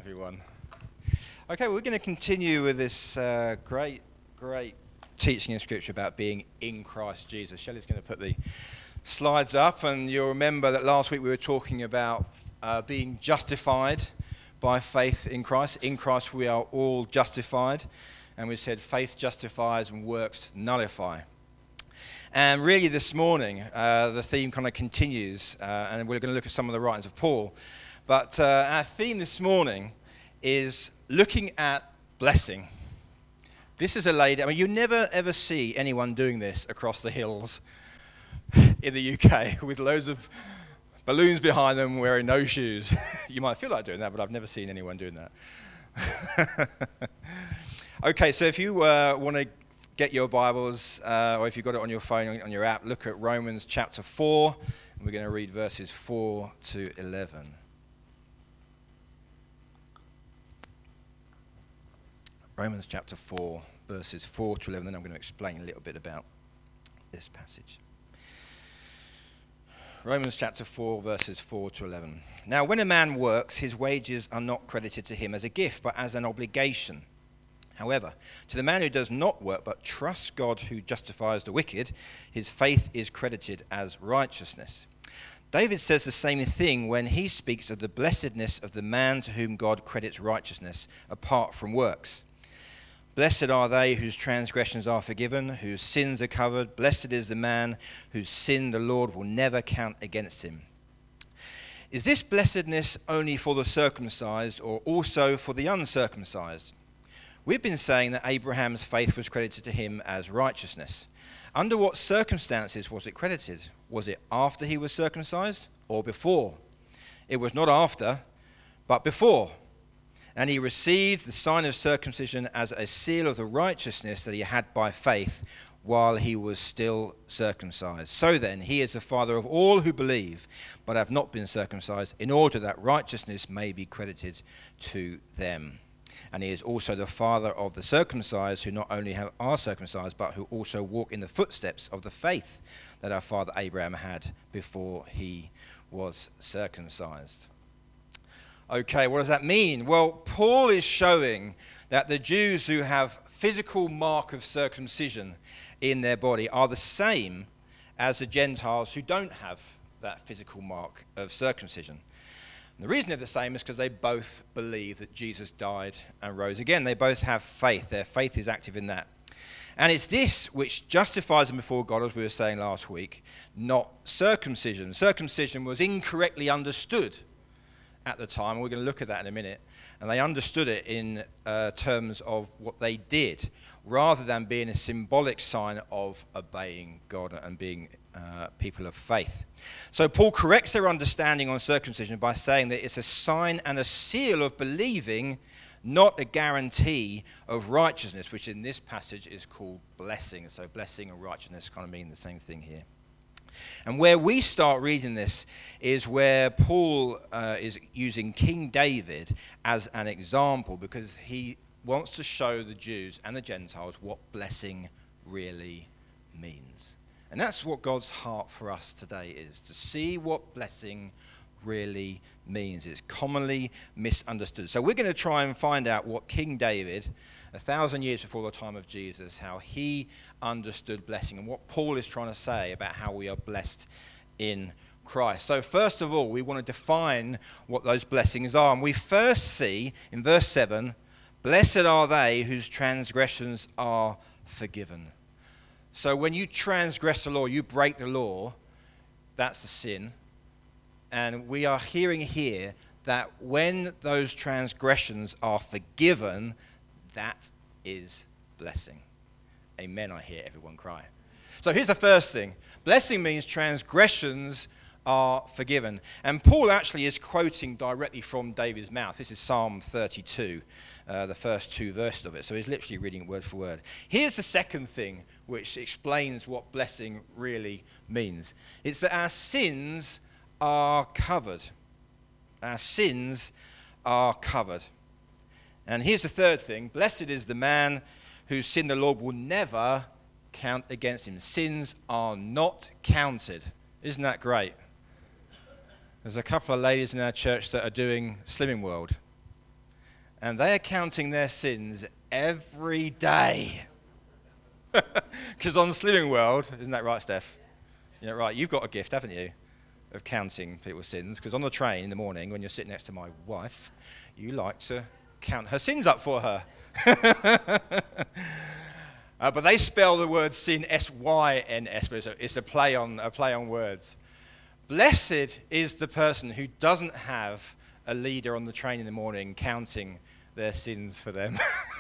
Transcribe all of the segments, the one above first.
everyone. Okay, we're going to continue with this great teaching in Scripture about being in Christ Jesus. Shelley's going to put the slides up, and you'll remember that last week we were talking about being justified by faith in Christ. In Christ we are all justified, and we said faith justifies and works nullify. And really this morning, the theme kind of continues, and we're going to look at some of the writings of Paul. But our theme this morning is looking at blessing. This is a lady, I mean, you never ever see anyone doing this across the hills in the UK with loads of balloons behind them wearing no shoes. You might feel like doing that, but I've never seen anyone doing that. Okay, so if you want to get your Bibles, or if you've got it on your phone, on your app, look at Romans chapter 4, and we're going to read verses 4 to 11. Romans chapter 4, verses 4 to 11, then I'm going to explain a little bit about this passage. Romans chapter 4, verses 4 to 11. Now, when a man works, his wages are not credited to him as a gift, but as an obligation. However, to the man who does not work, but trusts God who justifies the wicked, his faith is credited as righteousness. David says the same thing when he speaks of the blessedness of the man to whom God credits righteousness apart from works. Blessed are they whose transgressions are forgiven, whose sins are covered. Blessed is the man whose sin the Lord will never count against him. Is this blessedness only for the circumcised or also for the uncircumcised? We've been saying that Abraham's faith was credited to him as righteousness. Under what circumstances was it credited? Was it after he was circumcised or before? It was not after, but before. And he received the sign of circumcision as a seal of the righteousness that he had by faith while he was still circumcised. So then, he is the father of all who believe, but have not been circumcised, in order that righteousness may be credited to them. And he is also the father of the circumcised, who not only are circumcised, but who also walk in the footsteps of the faith that our father Abraham had before he was circumcised. Okay, what does that mean? Well, Paul is showing that the Jews who have physical mark of circumcision in their body are the same as the Gentiles who don't have that physical mark of circumcision. And the reason they're the same is because they both believe that Jesus died and rose again. They both have faith. Their faith is active in that. And it's this which justifies them before God, as we were saying last week, not circumcision. Circumcision was incorrectly understood at the time. We're going to look at that in a minute. And they understood it in terms of what they did, rather than being a symbolic sign of obeying God and being people of faith. So Paul corrects their understanding on circumcision by saying that it's a sign and a seal of believing, not a guarantee of righteousness, which in this passage is called blessing. So blessing and righteousness kind of mean the same thing here. And where we start reading this is where Paul is using King David as an example, because he wants to show the Jews and the Gentiles what blessing really means. And that's what God's heart for us today is, to see what blessing really means. It's commonly misunderstood. So we're going to try and find out what King David, 1,000 years before the time of Jesus, how he understood blessing and what Paul is trying to say about how we are blessed in Christ. So first of all, we want to define what those blessings are. And we first see in verse 7, blessed are they whose transgressions are forgiven. So when you transgress the law, you break the law, that's a sin. And we are hearing here that when those transgressions are forgiven, that is blessing. Amen, I hear everyone cry. So here's the first thing. Blessing means transgressions are forgiven. And Paul actually is quoting directly from David's mouth. This is Psalm 32, the first two verses of it. So he's literally reading word for word. Here's the second thing which explains what blessing really means. It's that our sins are covered. Our sins are covered. And here's the third thing. Blessed is the man whose sin the Lord will never count against him. Sins are not counted. Isn't that great? There's a couple of ladies in our church that are doing Slimming World. And they are counting their sins every day. Because on Slimming World, isn't that right, Steph? Yeah, right. You've got a gift, haven't you, of counting people's sins? Because on the train in the morning, when you're sitting next to my wife, you like to count her sins up for her. But they spell the word sin S-Y-N-S, but it's a play on words. Blessed is the person who doesn't have a leader on the train in the morning counting their sins for them.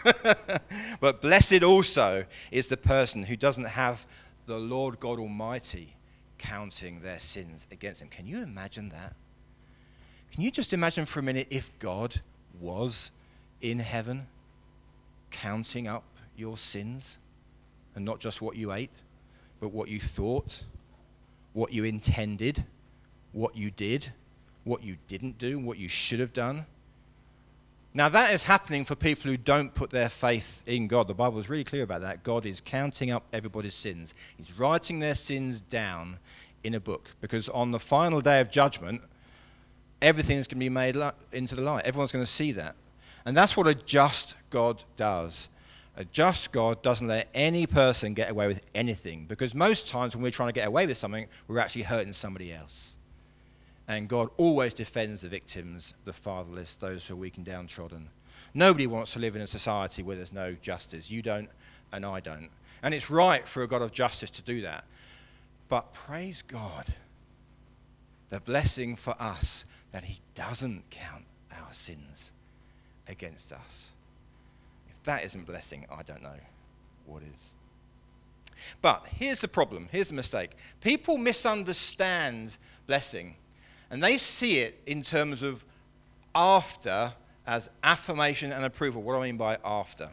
But blessed also is the person who doesn't have the Lord God Almighty counting their sins against them. Can you imagine that? Can you just imagine for a minute if God was in heaven counting up your sins, and not just what you ate, but what you thought, what you intended, what you did, what you didn't do, what you should have done? Now that is happening for people who don't put their faith in God. The Bible is really clear about that. God is counting up everybody's sins. He's writing their sins down in a book, because on the final day of judgment, everything's going to be made into the light. Everyone's going to see that. And that's what a just God does. A just God doesn't let any person get away with anything, because most times when we're trying to get away with something, we're actually hurting somebody else. And God always defends the victims, the fatherless, those who are weak and downtrodden. Nobody wants to live in a society where there's no justice. You don't, and I don't. And it's right for a God of justice to do that. But praise God, the blessing for us, that he doesn't count our sins against us. If that isn't blessing, I don't know what is. But here's the problem. Here's the mistake. People misunderstand blessing, and they see it in terms of after as affirmation and approval. What do I mean by after?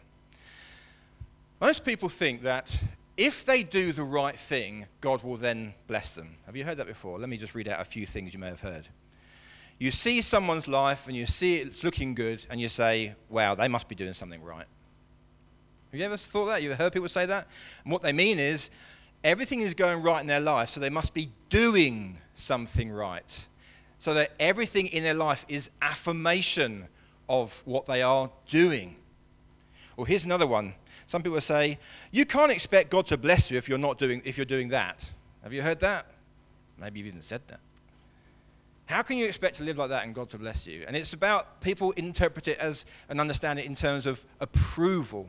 Most people think that if they do the right thing, God will then bless them. Have you heard that before? Let me just read out a few things you may have heard. You see someone's life and you see it's looking good, and you say, wow, they must be doing something right. Have you ever thought that? You ever heard people say that? And what they mean is everything is going right in their life, so they must be doing something right. So that everything in their life is affirmation of what they are doing. Or here's another one. Some people say, you can't expect God to bless you if you're doing that. Have you heard that? Maybe you've even said that. How can you expect to live like that and God to bless you? And it's about people interpret it as and understand it in terms of approval.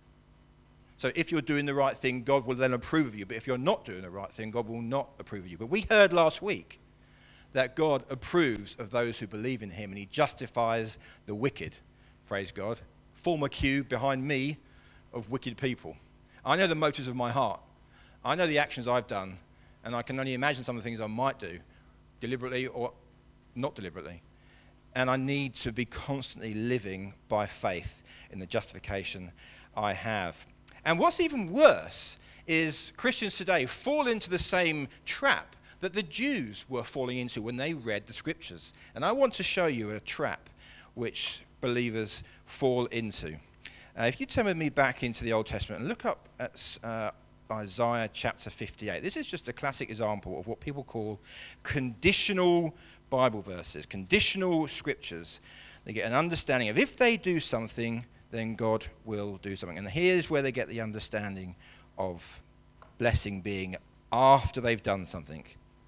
So if you're doing the right thing, God will then approve of you. But if you're not doing the right thing, God will not approve of you. But we heard last week that God approves of those who believe in him, and he justifies the wicked. Praise God. Form a queue behind me of wicked people. I know the motives of my heart. I know the actions I've done, and I can only imagine some of the things I might do, deliberately or not deliberately. And I need to be constantly living by faith in the justification I have. And what's even worse is Christians today fall into the same trap that the Jews were falling into when they read the scriptures. And I want to show you a trap which believers fall into. If you turn with me back into the Old Testament and look up at Isaiah chapter 58. This is just a classic example of what people call conditional Bible verses, conditional scriptures. They get an understanding of if they do something, then God will do something. And here's where they get the understanding of blessing being after they've done something.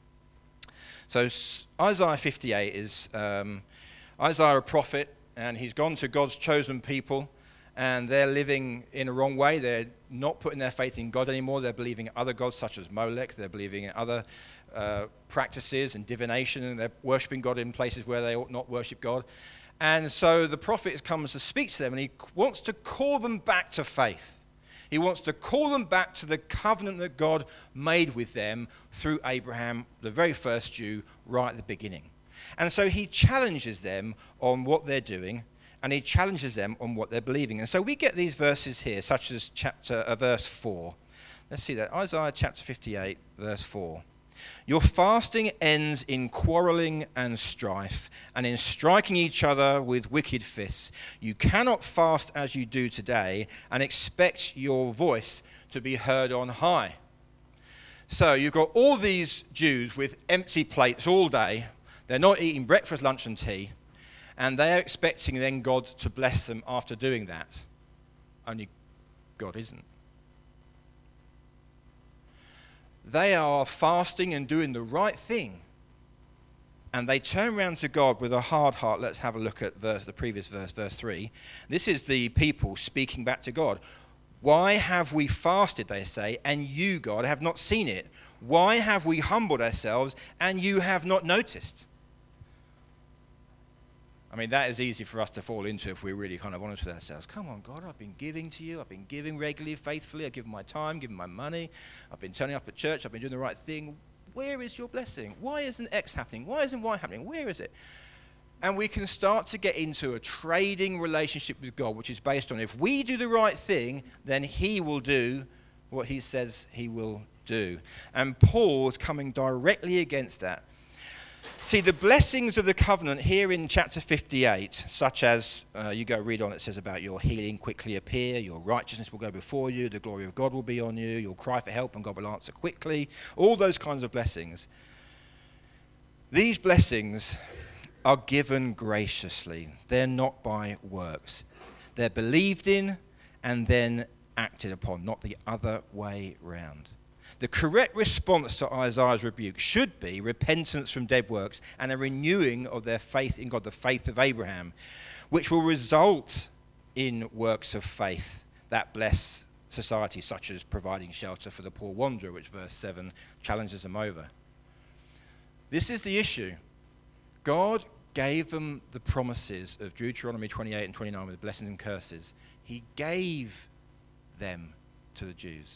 So Isaiah 58 is Isaiah a prophet, and he's gone to God's chosen people, and they're living in a wrong way. They're not putting their faith in God anymore. They're believing in other gods such as Molech. They're believing in other practices and divination, and they're worshipping God in places where they ought not worship God. And so the prophet comes to speak to them, and he wants to call them back to faith. He wants to call them back to the covenant that God made with them through Abraham, the very first Jew, right at the beginning. And so he challenges them on what they're doing, and he challenges them on what they're believing. And so we get these verses here, such as verse 4. Let's see that. Isaiah chapter 58, verse 4. Your fasting ends in quarreling and strife, and in striking each other with wicked fists. You cannot fast as you do today and expect your voice to be heard on high. So you've got all these Jews with empty plates all day. They're not eating breakfast, lunch and tea. And they are expecting then God to bless them after doing that. Only God isn't. They are fasting and doing the right thing. And they turn around to God with a hard heart. Let's have a look at the previous verse, verse 3. This is the people speaking back to God. Why have we fasted, they say, and you, God, have not seen it? Why have we humbled ourselves and you have not noticed? I mean, that is easy for us to fall into if we're really kind of honest with ourselves. Come on, God, I've been giving to you. I've been giving regularly, faithfully. I've given my time, given my money. I've been turning up at church. I've been doing the right thing. Where is your blessing? Why isn't X happening? Why isn't Y happening? Where is it? And we can start to get into a trading relationship with God, which is based on if we do the right thing, then he will do what he says he will do. And Paul's coming directly against that. See, the blessings of the covenant here in chapter 58, such as, you go read on, it says about your healing quickly appear, your righteousness will go before you, the glory of God will be on you, you'll cry for help and God will answer quickly, all those kinds of blessings. These blessings are given graciously. They're not by works. They're believed in and then acted upon, not the other way round. The correct response to Isaiah's rebuke should be repentance from dead works and a renewing of their faith in God, the faith of Abraham, which will result in works of faith that bless society, such as providing shelter for the poor wanderer, which verse 7 challenges them over. This is the issue. God gave them the promises of Deuteronomy 28 and 29 with blessings and curses. He gave them to the Jews.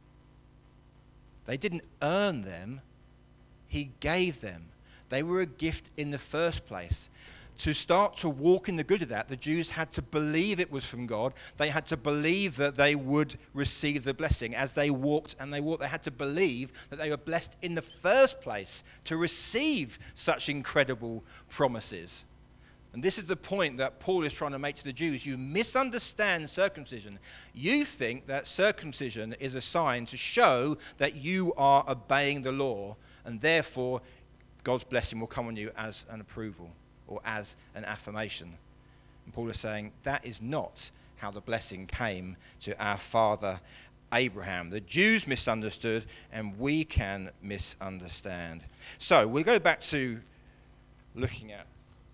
They didn't earn them. He gave them. They were a gift in the first place. To start to walk in the good of that, the Jews had to believe it was from God. They had to believe that they would receive the blessing. As they walked and they walked, they had to believe that they were blessed in the first place to receive such incredible promises. And this is the point that Paul is trying to make to the Jews. You misunderstand circumcision. You think that circumcision is a sign to show that you are obeying the law, and therefore God's blessing will come on you as an approval or as an affirmation. And Paul is saying that is not how the blessing came to our father Abraham. The Jews misunderstood, and we can misunderstand. So we'll go back to looking at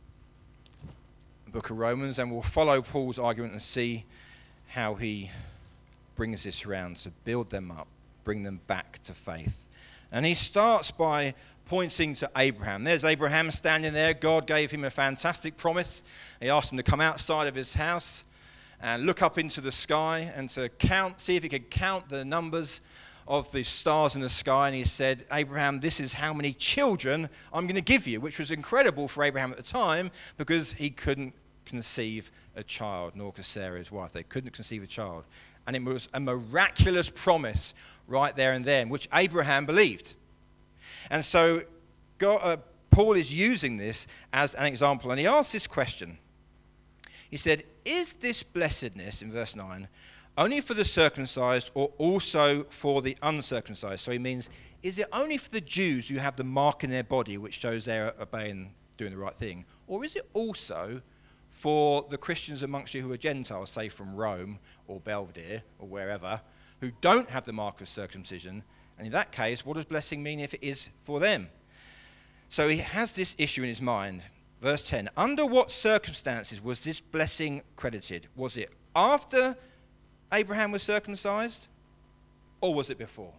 the book of Romans, and we'll follow Paul's argument and see how he brings this around to build them up, bring them back to faith. And he starts by pointing to Abraham. There's Abraham standing there. God gave him a fantastic promise. He asked him to come outside of his house and look up into the sky and to count, see if he could count the numbers of the stars in the sky. And he said, Abraham, this is how many children I'm going to give you, which was incredible for Abraham at the time because he couldn't conceive a child, nor could Sarah, his wife. They couldn't conceive a child. And it was a miraculous promise right there and then, which Abraham believed. And so Paul is using this as an example. And he asks this question. He said, is this blessedness, in verse 9, only for the circumcised or also for the uncircumcised? So he means, is it only for the Jews who have the mark in their body which shows they're obeying, doing the right thing? Or is it also for the Christians amongst you who are Gentiles, say from Rome or Belvedere or wherever, who don't have the mark of circumcision? And in that case, what does blessing mean if it is for them? So he has this issue in his mind. Verse 10, under what circumstances was this blessing credited? Was it after Abraham was circumcised, or was it before?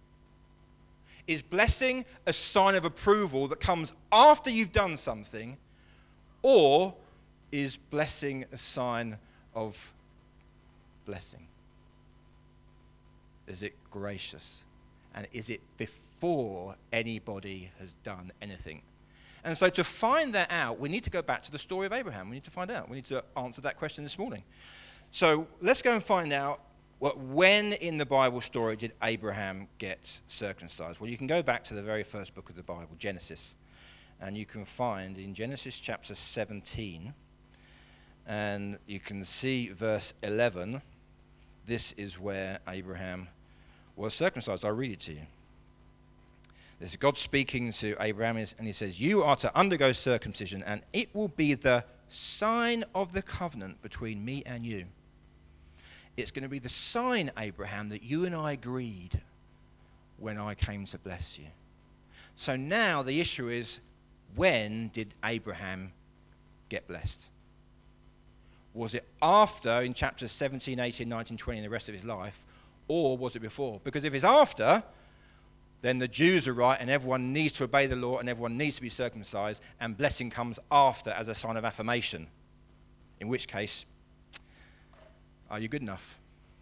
Is blessing a sign of approval that comes after you've done something, or is blessing a sign of blessing? Is it gracious? And is it before anybody has done anything? And so to find that out, we need to go back to the story of Abraham. We need to find out. We need to answer that question this morning. So let's go and find out when in the Bible story did Abraham get circumcised? Well, you can go back to the very first book of the Bible, Genesis. And you can find in Genesis chapter 17, and you can see verse 11, this is where Abraham was circumcised. I'll read it to you. This is God speaking to Abraham, and he says, you are to undergo circumcision, and it will be the sign of the covenant between me and you. It's going to be the sign, Abraham, that you and I agreed when I came to bless you. So now the issue is, when did Abraham get blessed? Was it after, in chapters 17, 18, 19, 20, and the rest of his life, or was it before? Because if it's after, then the Jews are right and everyone needs to obey the law and everyone needs to be circumcised, and blessing comes after as a sign of affirmation. In which case, are you good enough?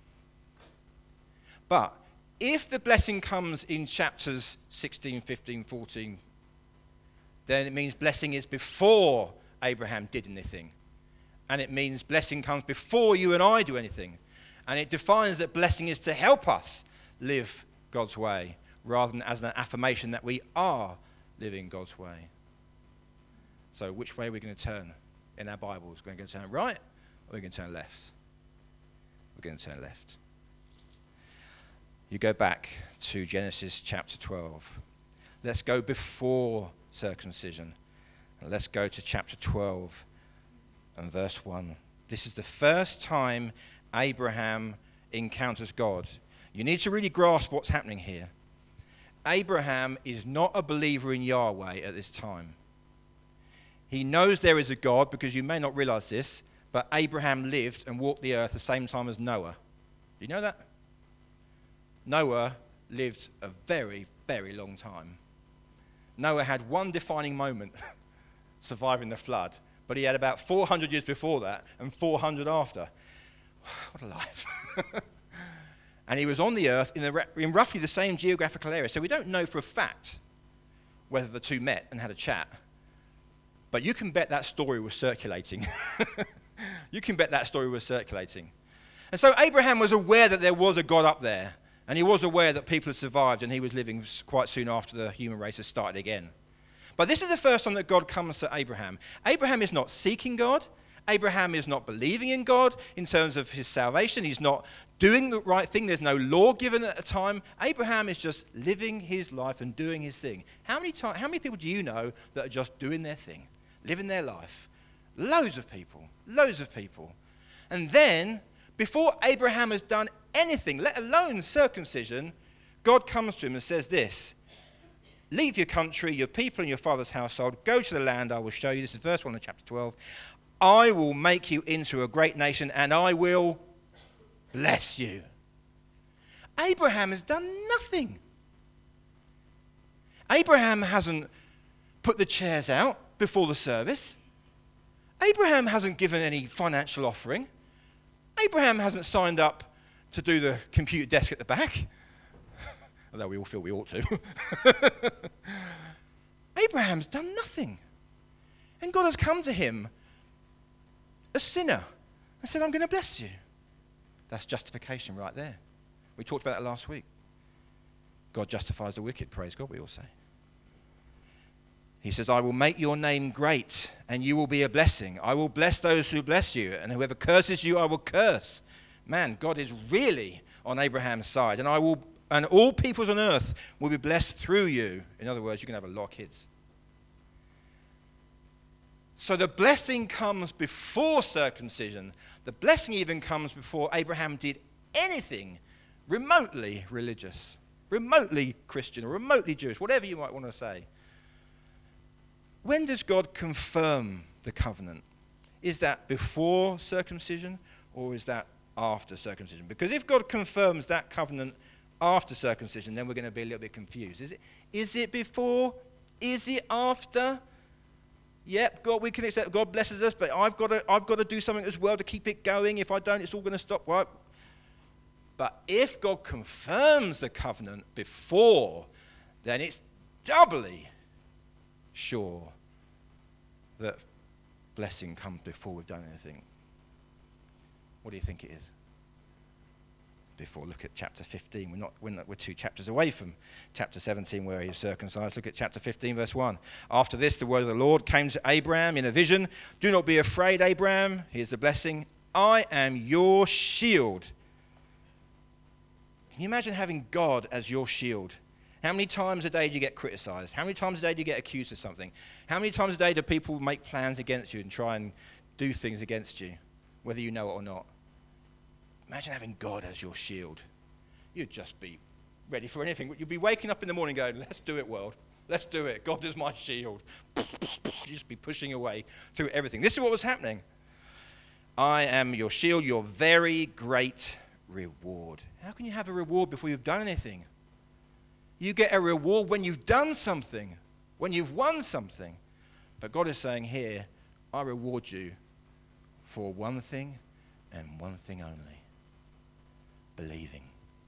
But if the blessing comes in chapters 16, 15, 14, then it means blessing is before Abraham did anything. And it means blessing comes before you and I do anything. And it defines that blessing is to help us live God's way, rather than as an affirmation that we are living God's way. So which way are we going to turn in our Bibles? We're going to turn right, or we're going to turn left? We're going to turn left. You go back to Genesis chapter 12. Let's go before circumcision. Let's go to chapter 12 and verse 1. This is the first time Abraham encounters God. You need to really grasp what's happening here. Abraham is not a believer in Yahweh at this time. He knows there is a God, because you may not realize this, but Abraham lived and walked the earth the same time as Noah. Do you know that? Noah lived a very, very long time. Noah had one defining moment, surviving the flood, but he had about 400 years before that and 400 after. What a life. And he was on the earth in roughly the same geographical area. So we don't know for a fact whether the two met and had a chat. But you can bet that story was circulating. You can bet that story was circulating. And so Abraham was aware that there was a God up there. And he was aware that people had survived, and he was living quite soon after the human race had started again. But this is the first time that God comes to Abraham. Abraham is not seeking God. Abraham is not believing in God in terms of his salvation. He's not doing the right thing. There's no law given at the time. Abraham is just living his life and doing his thing. How many people do you know that are just doing their thing, living their life? Loads of people. Loads of people. And then, before Abraham has done anything, let alone circumcision, God comes to him and says this: leave your country, your people, and your father's household. Go to the land I will show you. This is verse 1 of chapter 12. I will make you into a great nation, and I will bless you. Abraham has done nothing. Abraham hasn't put the chairs out before the service. Abraham hasn't given any financial offering. Abraham hasn't signed up to do the computer desk at the back, although we all feel we ought to. Abraham's done nothing. And God has come to him, a sinner, and said, I'm going to bless you. That's justification right there. We talked about that last week. God justifies the wicked, praise God, we all say. He says, I will make your name great, and you will be a blessing. I will bless those who bless you, and whoever curses you, I will curse. Man, God is really on Abraham's side, and all peoples on earth will be blessed through you. In other words, you can have a lot of kids. So the blessing comes before circumcision. The blessing even comes before Abraham did anything remotely religious, remotely Christian, or remotely Jewish, whatever you might want to say. When does God confirm the covenant? Is that before circumcision, or is that after circumcision? Because if God confirms that covenant after circumcision, then we're going to be a little bit confused. Is it before? Is it after? Yep, God, we can accept God blesses us, but I've got to do something as well to keep it going. If I don't, it's all going to stop, right? But if God confirms the covenant before, then it's doubly sure that blessing comes before we've done anything. What do you think it is? Before, look at chapter 15. We're 2 chapters away from chapter 17 where he is circumcised. Look at chapter 15, verse 1. After this, the word of the Lord came to Abraham in a vision. Do not be afraid, Abraham. Here's the blessing. I am your shield. Can you imagine having God as your shield? How many times a day do you get criticized? How many times a day do you get accused of something? How many times a day do people make plans against you and try and do things against you, whether you know it or not. Imagine having God as your shield. You'd just be ready for anything. You'd be waking up in the morning going, let's do it, world. Let's do it. God is my shield. You'd just be pushing away through everything. This is what was happening. I am your shield, your very great reward. How can you have a reward before you've done anything? You get a reward when you've done something, when you've won something. But God is saying here, I reward you for one thing and one thing only. Believing.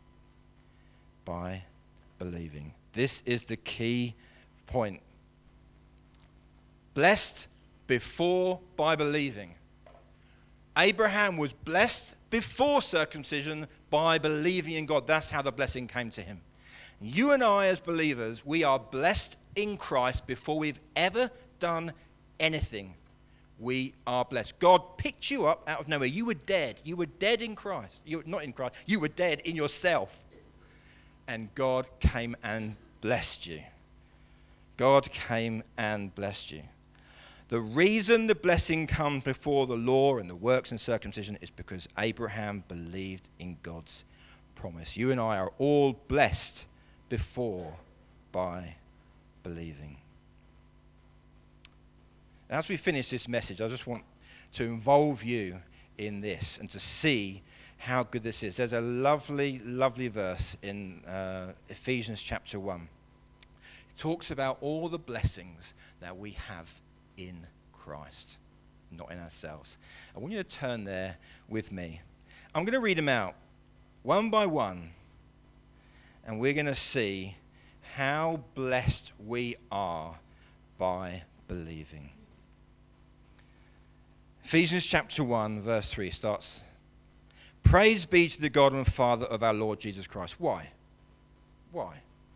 By believing. This is the key point. Blessed before by believing. Abraham was blessed before circumcision by believing in God. That's how the blessing came to him. You and I as believers, we are blessed in Christ before we've ever done anything. We are blessed. God picked you up out of nowhere. You were dead. You were dead in Christ. You were not in Christ. You were dead in yourself. And God came and blessed you. God came and blessed you. The reason the blessing comes before the law and the works and circumcision is because Abraham believed in God's promise. You and I are all blessed before by believing. As we finish this message, I just want to involve you in this and to see how good this is. There's a lovely, lovely verse in Ephesians chapter 1. It talks about all the blessings that we have in Christ, not in ourselves. I want you to turn there with me. I'm going to read them out one by one, and we're going to see how blessed we are by believing. Ephesians chapter 1, verse 3 starts, Praise be to the God and Father of our Lord Jesus Christ. Why? Why?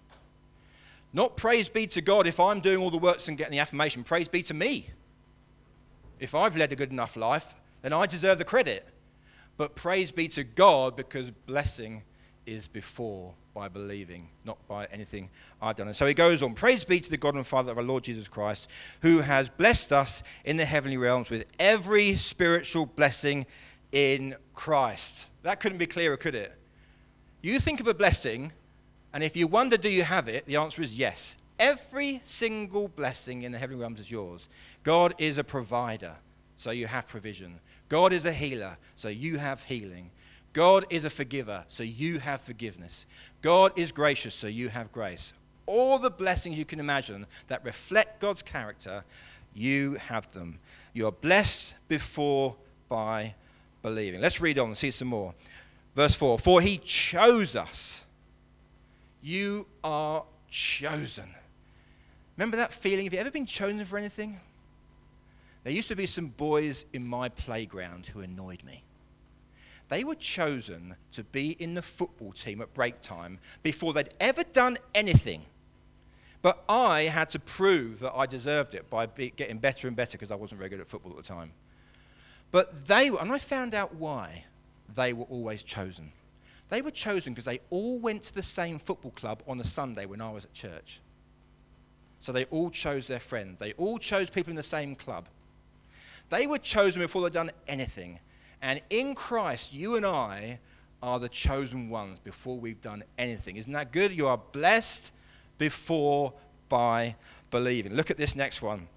Not praise be to God if I'm doing all the works and getting the affirmation. Praise be to me. If I've led a good enough life, then I deserve the credit. But praise be to God because blessing is before by believing, not by anything I've done. And so he goes on, Praise be to the God and Father of our Lord Jesus Christ, who has blessed us in the heavenly realms with every spiritual blessing in Christ. That couldn't be clearer, could it? You think of a blessing, and if you wonder, do you have it? The answer is yes. Every single blessing in the heavenly realms is yours. God is a provider, so you have provision. God is a healer, so you have healing. God is a forgiver, so you have forgiveness. God is gracious, so you have grace. All the blessings you can imagine that reflect God's character, you have them. You are blessed before by believing. Let's read on and see some more. Verse 4, For he chose us. You are chosen. Remember that feeling? Have you ever been chosen for anything? There used to be some boys in my playground who annoyed me. They were chosen to be in the football team at break time before they'd ever done anything. But I had to prove that I deserved it by getting better and better because I wasn't very good at football at the time. But they were, and I found out why they were always chosen. They were chosen because they all went to the same football club on a Sunday when I was at church. So they all chose their friends. They all chose people in the same club. They were chosen before they'd done anything. And in Christ, you and I are the chosen ones before we've done anything. Isn't that good? You are blessed before by believing. Look at this next one.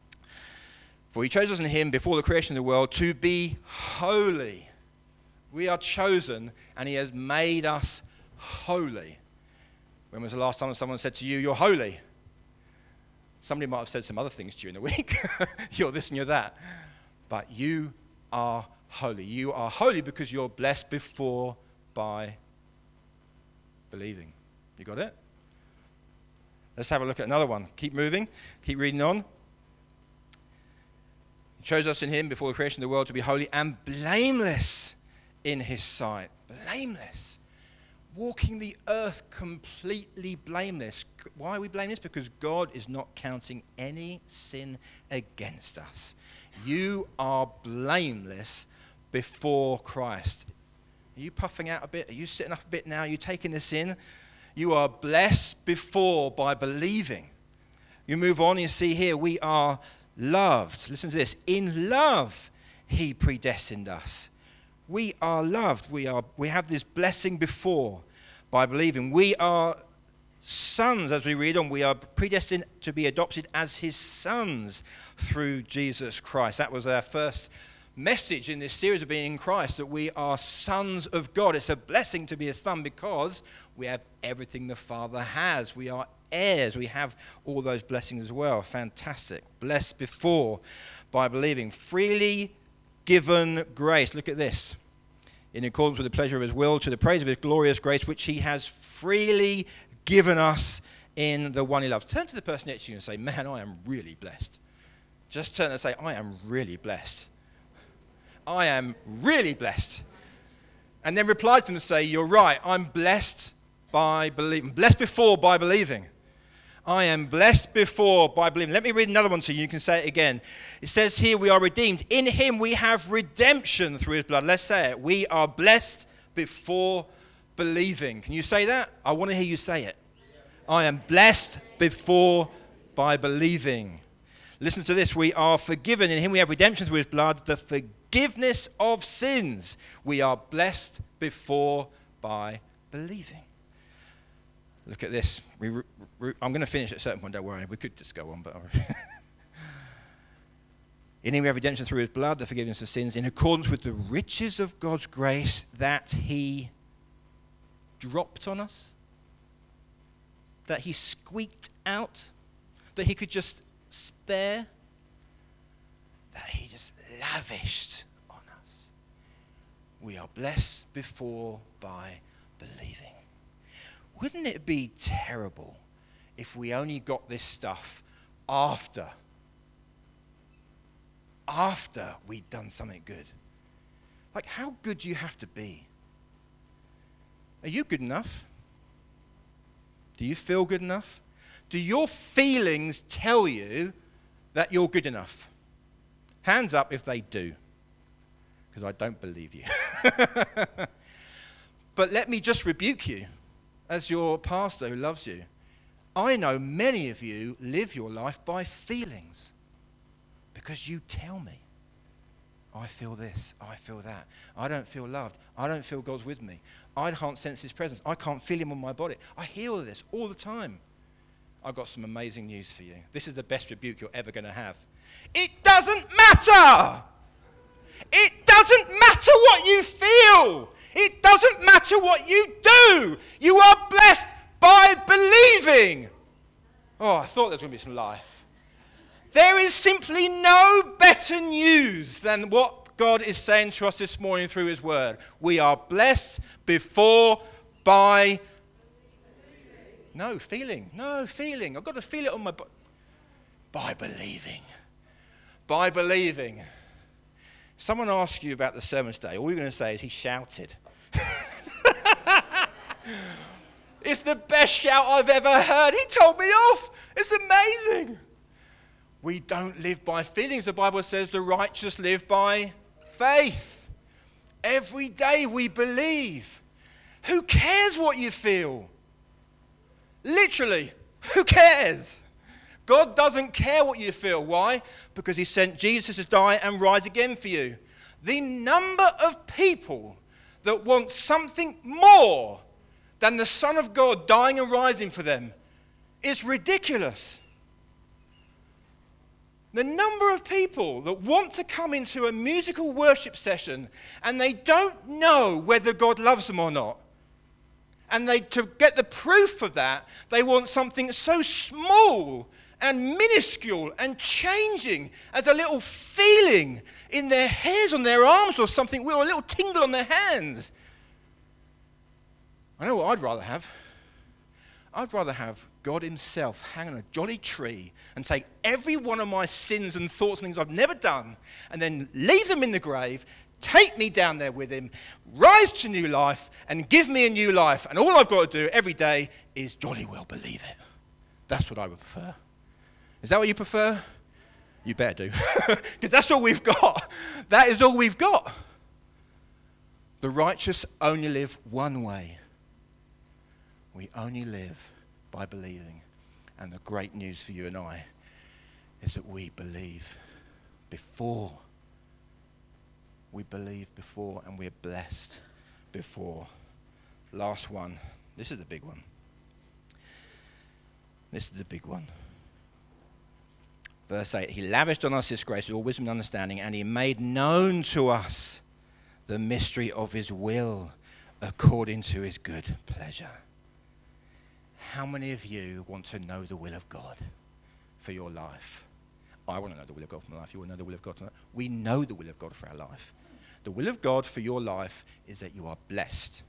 For he chose us in him before the creation of the world to be holy. We are chosen, and he has made us holy. When was the last time someone said to you, you're holy? Somebody might have said some other things to you in the week. You're this and you're that. But you are holy. You are holy because you're blessed before by believing. You got it? Let's have a look at another one. Keep moving. Keep reading on. He chose us in him before the creation of the world to be holy and blameless in his sight. Blameless. Walking the earth completely blameless. Why are we blameless? Because God is not counting any sin against us. You are blameless before Christ. Are you puffing out a bit? Are you sitting up a bit now? Are you taking this in? You are blessed before by believing. You move on, you see here, we are loved. Listen to this. In love, he predestined us. We are loved. We have this blessing before by believing. We are sons, as we read on. We are predestined to be adopted as his sons through Jesus Christ. That was our first message in this series of being in Christ, that we are sons of God. It's a blessing to be a son because we have everything the Father has. We are heirs. We have all those blessings as well. Fantastic. Blessed before by believing. Freely given grace. Look at this. In accordance with the pleasure of his will, to the praise of his glorious grace, which he has freely given us in the one he loves. Turn to the person next to you and say, man, I am really blessed. Just turn and say, I am really blessed. I am really blessed. And then reply to them and say, you're right, I'm blessed by believing. Blessed before by believing. I am blessed before by believing. Let me read another one to you. You can say it again. It says here, we are redeemed. In him we have redemption through his blood. Let's say it. We are blessed before believing. Can you say that? I want to hear you say it. I am blessed before by believing. Listen to this. We are forgiven. In him we have redemption through his blood, the forgiveness of sins. We are blessed before by believing. Look at this. I'm going to finish at a certain point, don't worry. We could just go on, but... In him we have redemption through his blood, the forgiveness of sins, in accordance with the riches of God's grace that he dropped on us, that he squeaked out, that he could just spare, that he just lavished on us. We are blessed before by believing. Wouldn't it be terrible if we only got this stuff after we'd done something good? Like, how good do you have to be? Are you good enough? Do you feel good enough? Do your feelings tell you that you're good enough? Hands up if they do, because I don't believe you. But let me just rebuke you as your pastor who loves you. I know many of you live your life by feelings because you tell me, I feel this, I feel that. I don't feel loved. I don't feel God's with me. I can't sense his presence. I can't feel him on my body. I hear all this all the time. I've got some amazing news for you. This is the best rebuke you're ever going to have. It doesn't matter. It doesn't matter what you feel. It doesn't matter what you do. You are blessed by believing. Oh, I thought there was going to be some life. There is simply no better news than what God is saying to us this morning through his word. We are blessed before by... No feeling. I've got to feel it on my... By believing. By believing. Someone asks you about the sermon today, all you're going to say is he shouted. It's the best shout I've ever heard. He told me off. It's amazing. We don't live by feelings. The Bible says the righteous live by faith. Every day we believe. Who cares what you feel? Literally, who cares? God doesn't care what you feel. Why? Because he sent Jesus to die and rise again for you. The number of people that want something more than the Son of God dying and rising for them is ridiculous. The number of people that want to come into a musical worship session and they don't know whether God loves them or not. And to get the proof of that, they want something so small and minuscule and changing as a little feeling in their hairs on their arms or something, or a little tingle on their hands. I know what I'd rather have. I'd rather have God himself hang on a jolly tree and take every one of my sins and thoughts and things I've never done and then leave them in the grave, take me down there with him, rise to new life and give me a new life. And all I've got to do every day is jolly well believe it. That's what I would prefer. Is that what you prefer? You better do. Because that's all we've got. That is all we've got. The righteous only live one way. We only live by believing. And the great news for you and I is that we believe before We believe before and we're blessed before. Last one. This is the big one. This is the big one. Verse 8, he lavished on us his grace with all wisdom and understanding, and he made known to us the mystery of his will according to his good pleasure. How many of you want to know the will of God for your life? I want to know the will of God for my life. You want to know the will of God tonight? We know the will of God for our life. The will of God for your life is that you are blessed.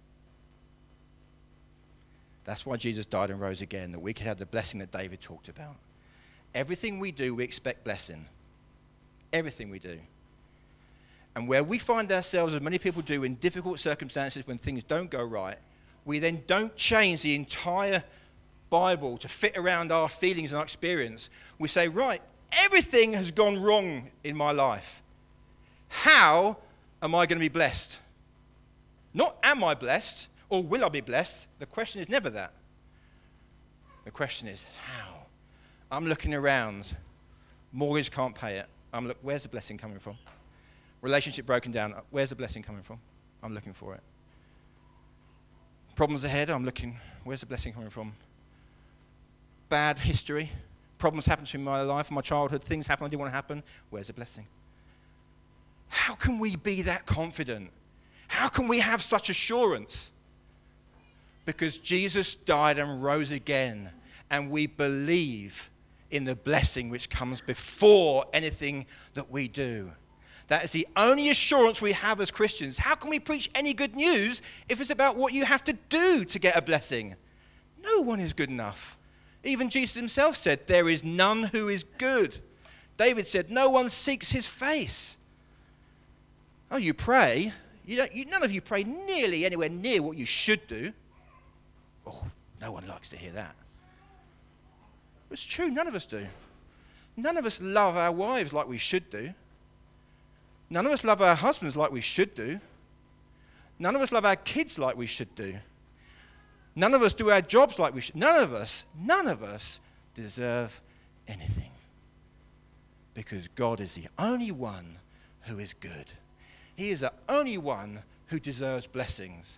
That's why Jesus died and rose again, that we could have the blessing that David talked about. Everything we do, we expect blessing. Everything we do. And where we find ourselves, as many people do, in difficult circumstances when things don't go right, we then don't change the entire Bible to fit around our feelings and our experience. We say, right, everything has gone wrong in my life. How am I going to be blessed? Not am I blessed or will I be blessed? The question is never that. The question is how. I'm looking around. Mortgage can't pay it. Where's the blessing coming from? Relationship broken down. Where's the blessing coming from? I'm looking for it. Problems ahead. I'm looking. Where's the blessing coming from? Bad history. Problems happen to me in my life, in my childhood. Things happen I didn't want to happen. Where's the blessing? How can we be that confident? How can we have such assurance? Because Jesus died and rose again, and we believe in the blessing which comes before anything that we do. That is the only assurance we have as Christians. How can we preach any good news if it's about what you have to do to get a blessing? No one is good enough. Even Jesus himself said, there is none who is good. David said, no one seeks his face. Oh, you pray. None of you pray nearly anywhere near what you should do. Oh, no one likes to hear that. It's true, none of us do. None of us love our wives like we should do. None of us love our husbands like we should do. None of us love our kids like we should do. None of us do our jobs like we should. None of us deserve anything. Because God is the only one who is good. He is the only one who deserves blessings.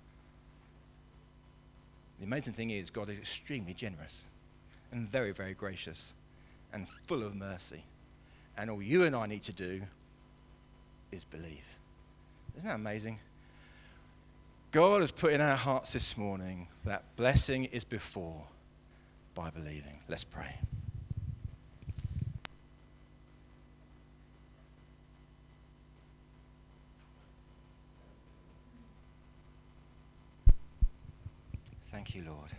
The amazing thing is God is extremely generous and very, very gracious and full of mercy. And all you and I need to do is believe. Isn't that amazing? God has put in our hearts this morning that blessing is before by believing. Let's pray. Thank you, Lord.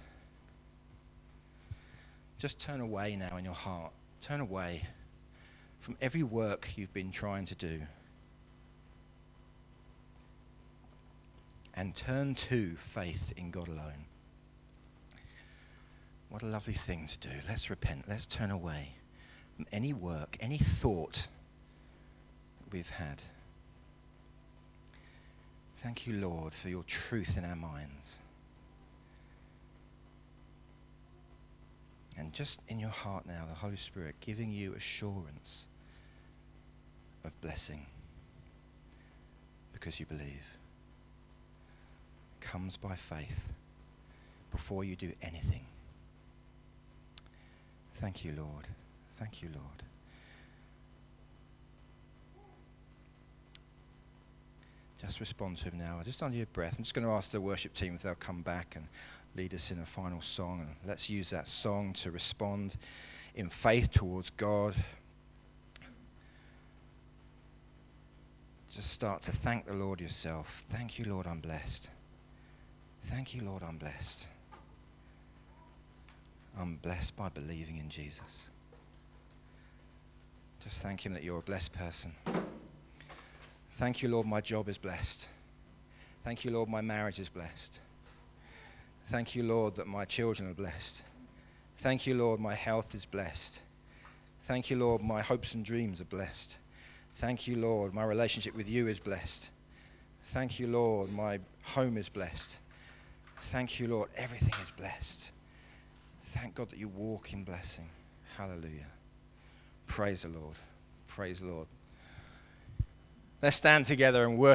Just turn away now in your heart. Turn away from every work you've been trying to do. And turn to faith in God alone. What a lovely thing to do. Let's repent. Let's turn away from any work, any thought that we've had. Thank you, Lord, for your truth in our minds. And just in your heart now, the Holy Spirit giving you assurance of blessing because you believe. It comes by faith before you do anything. Thank you, Lord. Thank you, Lord. Just respond to him now. Just under your breath. I'm just going to ask the worship team if they'll come back and lead us in a final song. And let's use that song to respond in faith towards God. Just start to thank the Lord yourself. Thank you, Lord, I'm blessed. Thank you, Lord, I'm blessed. I'm blessed by believing in Jesus. Just thank him that you're a blessed person. Thank you, Lord, my job is blessed. Thank you, Lord, my marriage is blessed. Thank you, Lord, that my children are blessed. Thank you, Lord, my health is blessed. Thank you, Lord, my hopes and dreams are blessed. Thank you, Lord, my relationship with you is blessed. Thank you, Lord, my home is blessed. Thank you, Lord, everything is blessed. Thank God that you walk in blessing. Hallelujah. Praise the Lord. Praise the Lord. Let's stand together and worship.